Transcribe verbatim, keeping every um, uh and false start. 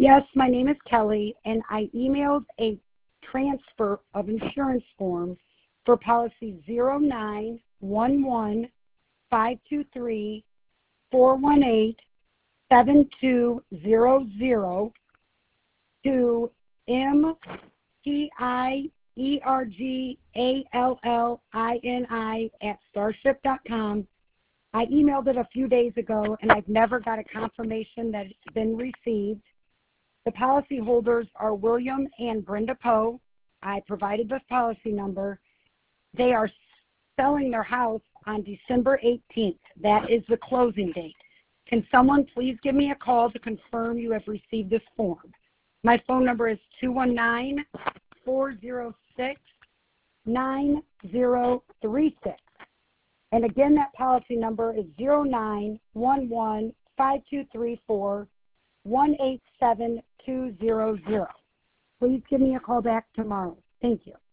Yes, my name is Kelly, and I emailed a transfer of insurance form for policy zero nine one one five two three four one eight seven two zero zero to M T I E R G A L L I N I at starship dot com. I emailed it a few days ago, and I've never got a confirmation that it's been received. The policy holders are William and Brenda Poe. I provided the policy number. They are selling their house on December eighteenth. That is the closing date. Can someone please give me a call to confirm you have received this form? My phone number is two one nine, four zero six, nine zero three six. And again, that policy number is zero nine one one five two three four one eight seven two zero zero. Please give me a call back tomorrow. Thank you.